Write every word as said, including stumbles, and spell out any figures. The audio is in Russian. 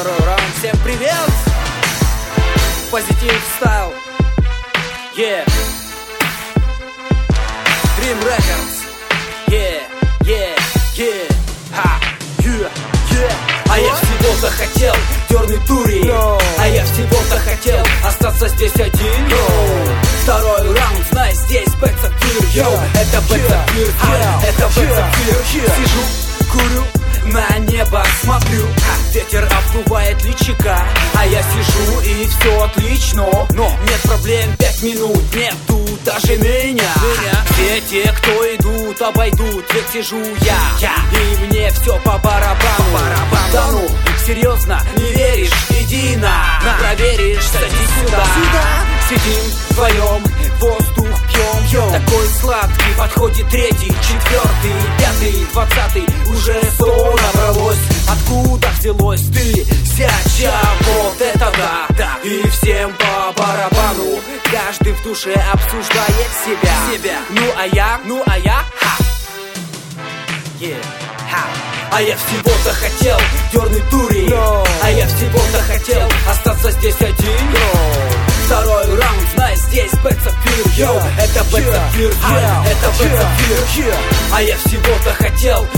второй раунд. Всем привет! Позитив стайл. Yeah. Dream Records. Yeah, yeah, yeah. Ha, yeah, yeah. А я всего-то хотел дернуть тури, no. А я всего-то хотел остаться здесь один, no. Второй раунд, знай, здесь Бэк Сапфир, йоу. Это Бэк Сапфир, yeah. Это Бэк Сапфир, yeah. Сижу, курю, на небо смотрю, ветер обдувает личика, а я сижу и все отлично. Но нет проблем, пять минут нету даже меня, меня. Все те, кто идут, обойдут, ведь сижу я, я. И мне все по барабану, по барабану. Да ну, серьезно, не веришь, иди на, на. Проверишь, садись сюда, сюда. Сидим вдвоем, воздух пьем, пьем. Такой сладкий, подходит третий, четвертый, пятый, двадцатый, уже сто набралось. Откуда взялось ты, сяча, вот это да, да. И всем по барабану, каждый в душе обсуждает себя, себя. Ну а я, ну а я, ха, yeah. ха. А я всего-то хотел дернуть тури, no. А я всего-то хотел остаться здесь один, no. Второй раунд, знай, здесь Бэк Сапфир, йоу. Это Бэк Сапфир, yeah. Это Бэк Сапфир, yeah. А я всего-то хотел